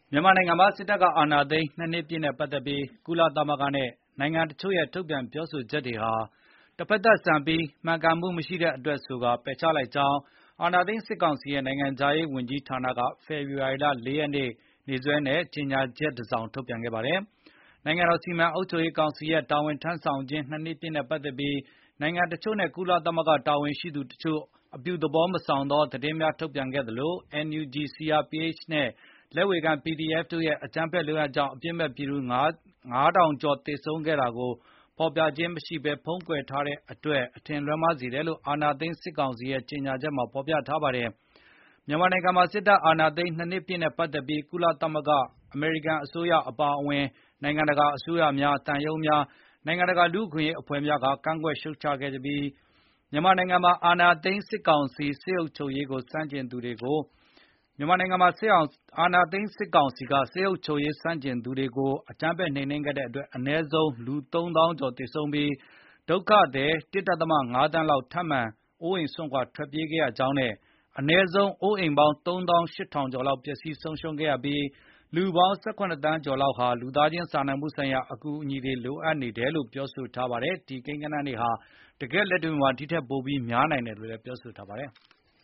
မြန်မာနိုင်ငံမှာစစ်တပ်ကအာဏာသိမ်း2 နှစ်ပြည့်နဲ့ပတ်သက်ပြီးကုလသမဂ္ဂနဲ့နိုင်ငံတချို့ရဲ့ထုတ်ပြန်ပြောဆိုချက်တွေဟာတဖက်သက်ဆန်ပြီးမှန်ကန်မှုမရှိတဲ့အတွက်ဆိုကာပယ်ချလိုက်ကြောင်းအာဏာသိမ်းစစ်ကောင်စီရဲ့နိုင်ငံခြားရေးဝန်ကြီးဌာနကဖေဖေါ်ဝါရီလ4 ရက်နေ့စွဲနဲ့ကြေညာချက်တစောင်ထုတ်ပြန်ခဲ့ပါတယ်။နိုင်ငံတော်စီမံအုပ်ချုပ်ရေးကောင်စီရဲ့တာဝန်ထမ်းဆောင်ခြင်း2 နှစ်ပြည့်နဲ့ပတ်သက်ပြီးနိုင်ငံတချို့နဲ့ကုလသမဂ္ဂတာဝန်ရှိသူတချို့အပြုသဘောမဆောင်သောသတင်းများထုတ်ပြန်ခဲ့သလို NUG, CRPH နဲ့လက်ဝေခံ PDF တို့ရဲ့အကြမ်းဖက်လုပ်ရပ်ကြောင့်အပြစ်မဲ့ပြည်သူ ၅,၀၀၀ ကျော်သေဆုံးခဲ့တာကိုဖေါ်ပြခြင်းမရှိဘဲဖုံးကွယ်ထားတဲ့အတွက်အထင်လွဲမှားစေတယ်လို့အာဏာသိမ်းစစ်ကောင်စီရဲ့ကြေညာချက်မှာဖေါ်ပြထားပါတယ်။ မြန်မာနိုင်ငံမှာစစ်တပ်အာဏာသိမ်း2 နှစ်ပြည့်နဲ့ပတ်သက်ပြီးကုလသမဂ္ဂ၊ အမေရိကန်အစိုးရအပါအဝင်နိုင်ငံတကာအစိုးရများ၊ သံရုံးများ၊ နိုင်ငံတကာလူ့အခွင့်အရေးအဖွဲ့များကကန့်ကွက်ရှုတ်ချခဲ့ကြပြီးမြန်မာနိုင်ငံမှာအာဏာသိမ်းစစ်ကောင်စီစစ်အုပ်ချုပ်ရေးကိုဆန့်ကျင်သူတွေကိုအကြမ်းဖက်နှိမ်နင်းခဲ့တဲ့အတွက်အနည်းဆုံးလူ 3,000 ကျော်သေဆုံးပြီးဒုက္ခသည် 1.5 သန်းလောက်ထပ်မံအိုးအိမ်စွန့်ခွာထွက်ပြေးခဲ့ရကြောင်းနဲ့အနည်းဆုံးအိုးအိမ်ပေါင်း 38,000 ကျော်လောက်ပျက်စီးဆုံးရှုံးခဲ့ရပြီးလူပေါင်း 18 သန်းကျော်လောက်ဟာလူသားချင်းစာနာမှုဆိုင်ရာအကူအညီတွေလိုအပ်နေတယ်လို့ပြောဆိုထားပါတယ်။ ဒီကိန်းဂဏန်းတွေဟာတကယ့်လက်တွေ့မှာဒီထက်ပိုပြီးများနိုင်တယ်လို့လည်းပြောဆိုထားပါတယ်။